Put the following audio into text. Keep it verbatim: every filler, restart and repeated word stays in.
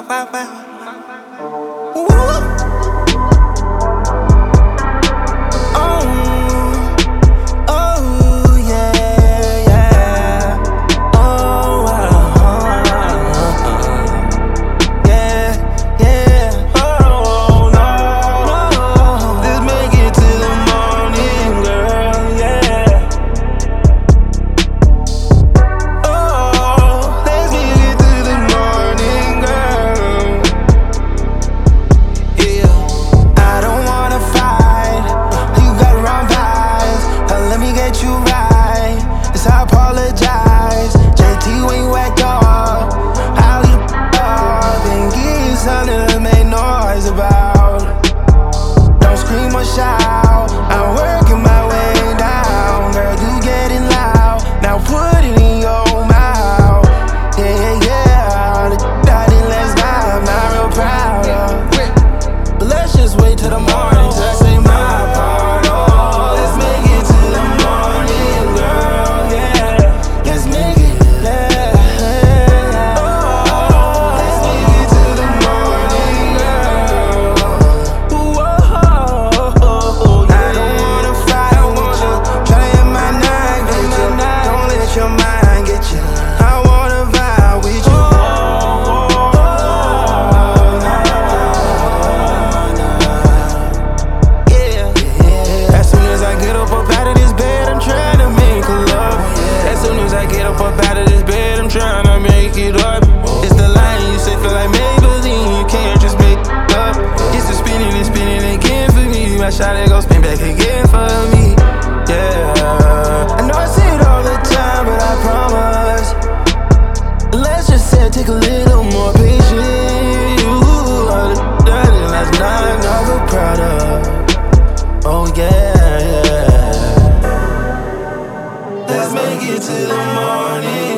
wow, wow. Woo! Shout. I'm working my way down, girl, you getting loud. Now put it in your mouth. Yeah, yeah, yeah. The daddy, let's vibe, not real proud of. But let's just wait till the morning till I say my part. Oh, let's make it till the morning, girl, yeah. Let's make it, yeah. Oh, let's make it till the morning, girl. Whoa. Your mind get you. I wanna vibe with you. Yeah, yeah. As soon as I get up up out of this bed, I'm trying to make a love. As soon as I get up up out of this bed, I'm trying to make it up. It's the line you say feel like Maybelline, you can't just make it up. It's the spinning and spinning again for me. My shot it go spin back again for me. Yeah, I know I say it all the time, but I promise. Let's just say take a little more patience. You are the daddy last night, never proud of. Oh yeah, yeah. Let's make it till the morning.